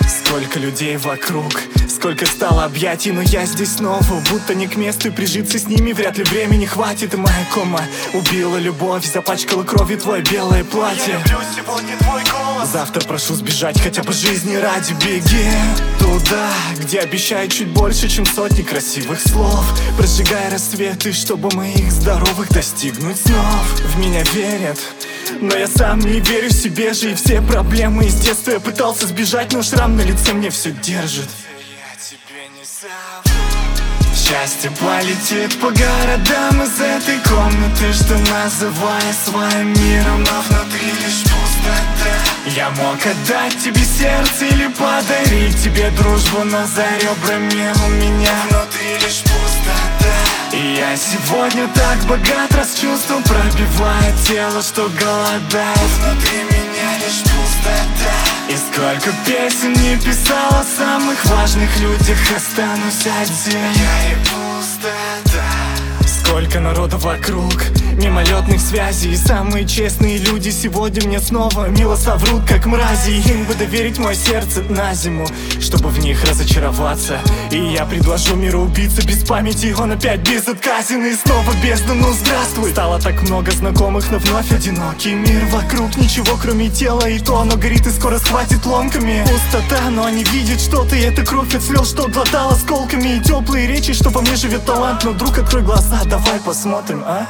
Сколько людей вокруг, сколько стало объятий, но я здесь снова, будто не к месту, и прижиться с ними вряд ли времени хватит. И моя кома убила любовь, запачкала кровью твое белое платье. Я люблю сегодня твой голос, завтра прошу сбежать хотя бы жизни ради. Беги туда, где обещают чуть больше, чем сотни красивых слов, прожигая рассветы, чтобы моих здоровых достигнуть снов. В меня верят, но я сам не верю себе же. И все проблемы из детства я пытался сбежать, но шрам на лице мне все держит. Я тебе не сам. Счастье полетит по городам из этой комнаты, что называя своим миром, но внутри лишь пустота. Я мог отдать тебе сердце или подарить тебе дружбу, но за ребрами у меня внутри лишь пустота. И я сегодня так богат, раз чувством пробивает тело, что голодает. Внутри меня лишь пустота. И сколько песен не писал о самых важных людях, останусь один. Я и пустота. Сколько народа вокруг, мимолетных связей, и самые честные люди сегодня мне снова мило соврут, как мрази. Им бы доверить мое сердце на зиму, чтобы в них разочароваться. И я предложу миру убийца без памяти, он опять безотказен. И снова бездна, ну здравствуй. Стало так много знакомых, но вновь одинокий мир вокруг. Ничего кроме тела, и то оно горит и скоро схватит ломками. Пустота, но они видят что-то, и это кровь от слез, что глотал осколками. И теплые речи, что во мне живет талант. Но, друг, открой глаза, давай посмотрим, а?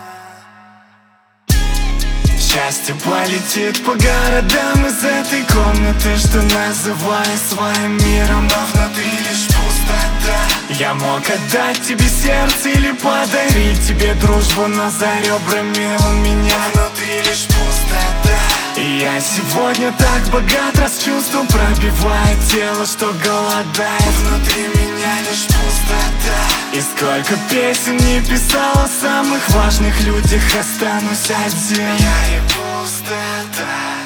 Счастье полетит по городам из этой комнаты, что называя своим миром, но внутри лишь пустота. Я мог отдать тебе сердце или подарить тебе дружбу, но за ребрами у меня внутри лишь пустота. И я сегодня так богат, раз чувством пробивает тело, что голодает. Внутри меня лишь пустота. И сколько песен не писал о самых важных людях, останусь один. Я и пустота.